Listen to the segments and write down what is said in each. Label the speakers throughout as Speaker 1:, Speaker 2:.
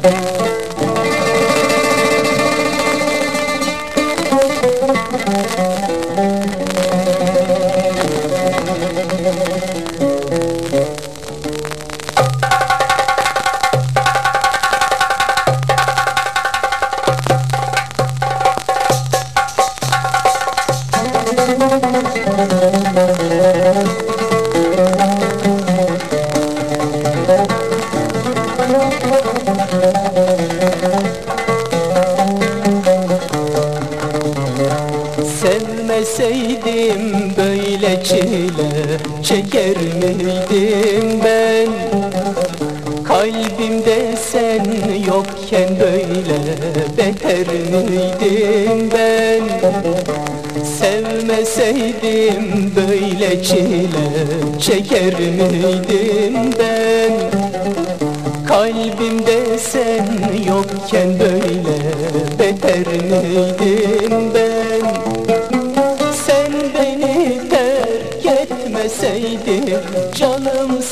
Speaker 1: Sevmeseydim böyle çile çeker miydim ben? Kalbimde sen yokken böyle beter miydim ben? Sevmeseydim böyle çile çeker miydim ben? Kalbimde sen yokken böyle beter miydim ben? Sen beni terk etmeseydin canım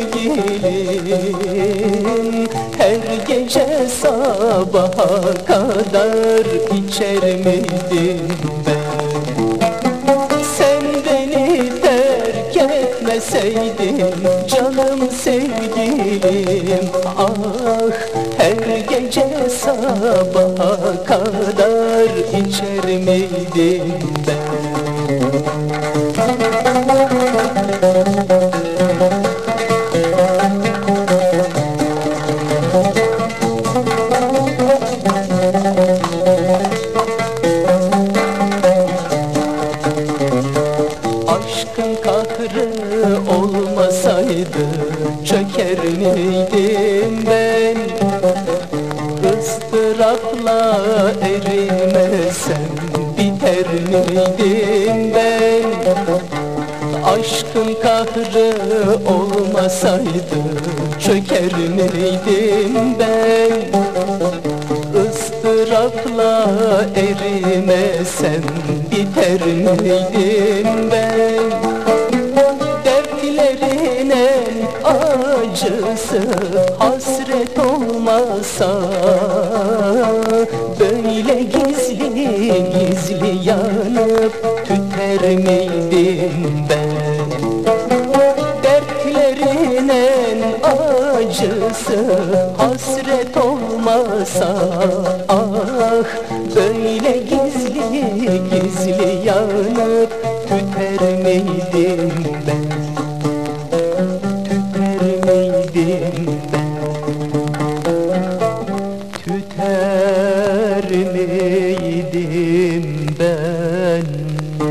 Speaker 1: sevgilim, her gece sabaha kadar içer miydim ben? Sen beni terk etmeseydin canım sevgilim, ah, her gece sabaha kadar içer miydim ben? Aşkın kahrı olmasaydı çöker miydim ben? Izdırapla erimesem biter miydim ben? Aşkın kahrı olmasaydı çöker miydim ben? Izdırapla erimesem biter miydim ben? Dertlerinin acısı hasret olmasa böyle gizli gizli yanıp tüter miydim ben? Dertlerinin acısı hasret olmasa, ah, böyle gizli gizli yanıp tüter miydim ben? Tüter miydim ben? Tüter miydim ben?